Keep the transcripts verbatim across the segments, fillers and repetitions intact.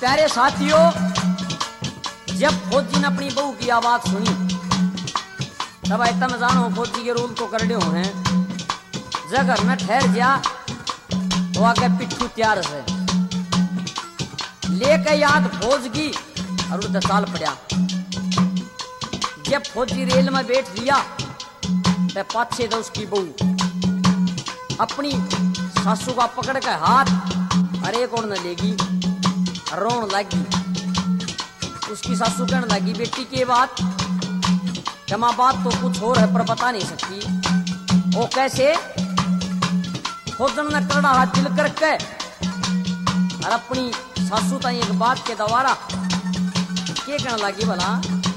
प्यारे साथियों, जब फौजी ने अपनी बहू की आवाज सुनी तब ऐसा में जानो फौजी के रूल तो कर दे हैं। जब घर में ठहर जा तो आके पिट्ठू तैयार से लेके याद फौज की और उधर चाल पड़ा। जब फौजी रेल में बैठ लिया तो पाछे तो उसकी बहू अपनी सासू का पकड़ के हाथ अरे कौन न लेगी रोन लगी। उसकी सासू कहने लगी बेटी की बात जमा बात तो कुछ और है पर बता नहीं सकती। वो कैसे फौजन ने करना हाथ दिल करके और अपनी सासू ताई एक बात के दवारा के कहने लगी भला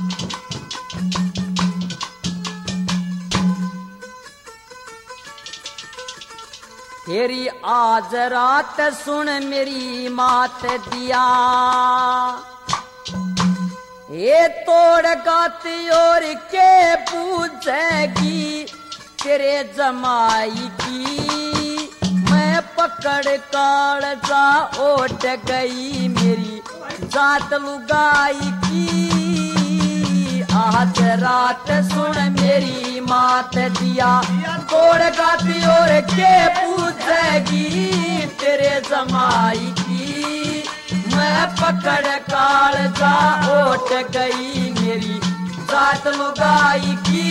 तेरी आज रात सुन मेरी मात दिया ये तोड़ गाती और के पूछेगी तेरे जमाई की। मैं पकड़ कालजा ओट गई मेरी जात लुगाई की। आज रात सुन मेरी मात दिया तोड़ गाती और के पूछेगी तेरे जमाई की। मैं पकड़ कालजा ओट गई मेरी जात लुगाई की।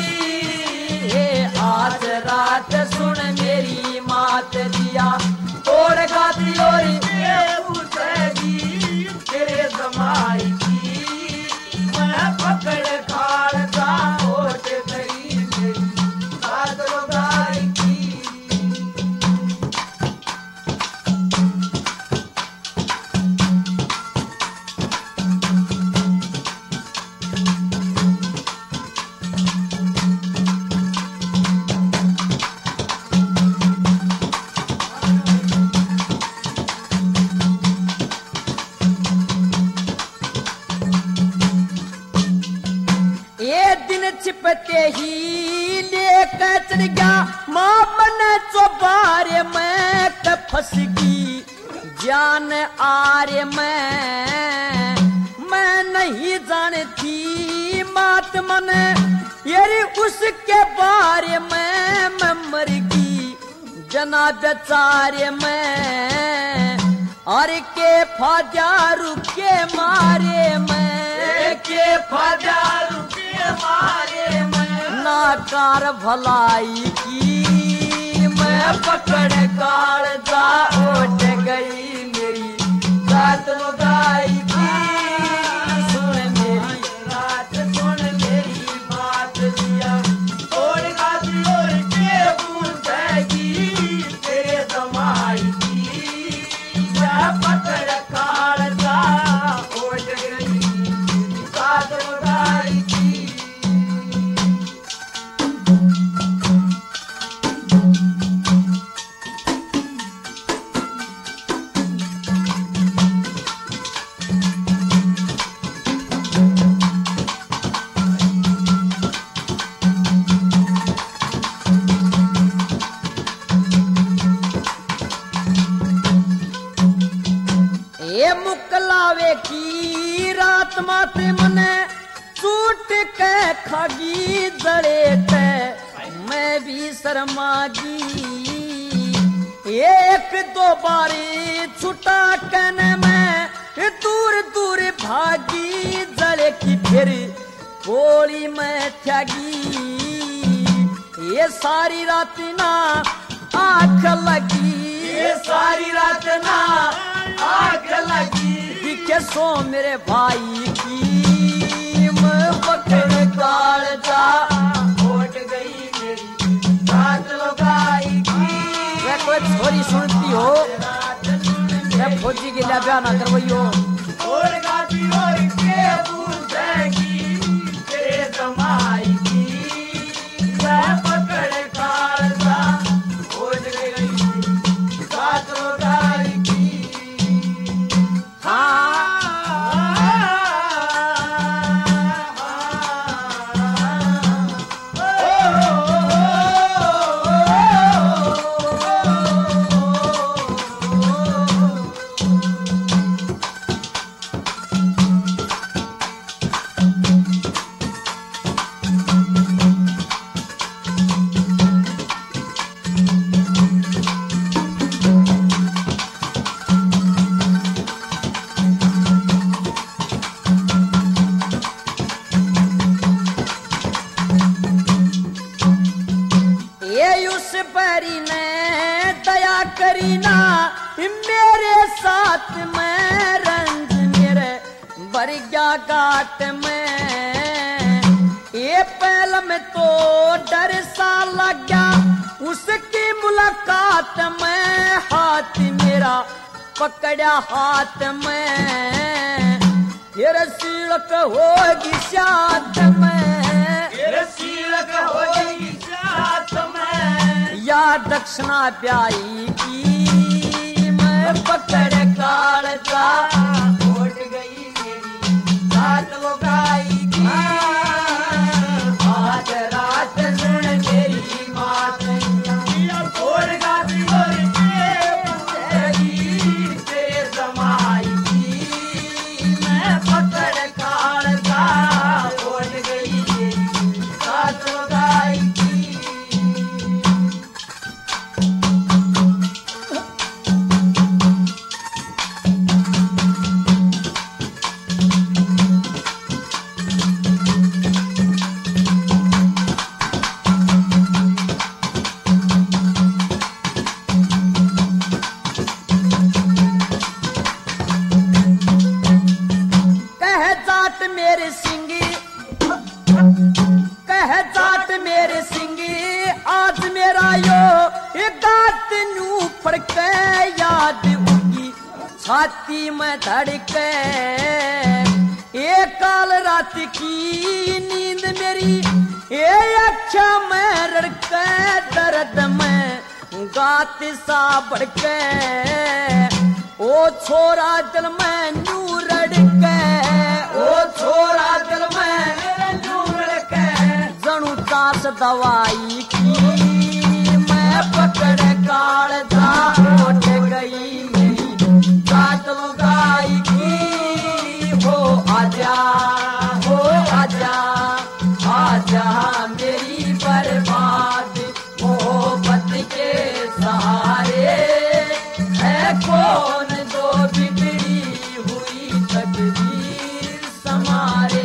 आज रात सुन मेरी मात दिया तोड़ गाती और के पूछेगी तेरे जमाई की। मैं पकड़ कालजा ओट गई मेरी जात लुगाई की। छिपते ही लेकर चढ़ गया माँ बने चौबारे में फंस गई जान आरे में। मैं नहीं जानती मात मन यारी उसके बारे में मैं मर गई जना बेचारे में। और के फजारू के मारे में के फजारू के मारे में नाकार भलाई की। मैं पकड़ कालजा ओट गई मेरी जात लुगाई की। सुन मेरी रात सुन मेरी बात दिया तोड़ गाती और के पूछेगी तेरे जमाई की। मैं पकड़ कालजा ओट गई जात लुगाई की। मुकलावे की रात माते मने सूट के खागी जड़े ते मैं भी शर्मागी। एक दो बारी छुटा कहने में दूर दूर भागी जड़े की फिर गोली में त्यागी। ये सारी रात ना आँख लगी ये सारी रात ना आग लगी दिखे सो मेरे भाई की। मैं पकड़ कालजा ओट गई मेरी जात लुगाई की। मैं कोई छोरी सुनती हो मैं फौजी के लिए ब्याह ना करवाइयो और गाती और के पूछेगी तेरे जमाई की। मैं पकड़ कालजा ओट गई जात लुगाई की। करी ना मेरे साथ में रंज मेरे भर गया घाट में। ये पहल में तो डर सा लग गया उसकी मुलाकात में। हाथ मेरा पकड़ा हाथ में फिर सीलक होगी साथ में। फिर सीलक होगी साथ में। या दक्षिणा ब्याई की मैं पकड़ कालता उठ गई मेरी रात वो गाई की। आज रात सुन मेरी बात छोड़ गाती और तेरे समाई की। मैं पकड़ कालता उठ गई मेरी रात वो गाई की। मेरे सिंगी कह जाट मेरे सिंगी आज मेरा यो एक गात नू फड़के याद उगी छाती में धड़के। एक काल रात की नींद मेरी ये अच्छा में रड़के दर्द में गात सा भड़के। ओ छोरा दिल में नू रड़के ओ छोरा दिल में नूर के जणू चास दवाई की। मैं पकड़ कालता उठ गई मेरी रात गाई की। हो आजा हो आजा आजा मेरी बर्बाद मोहब्बत के सहारे है कौन दो बिगड़ी हुई तकदीर समारे।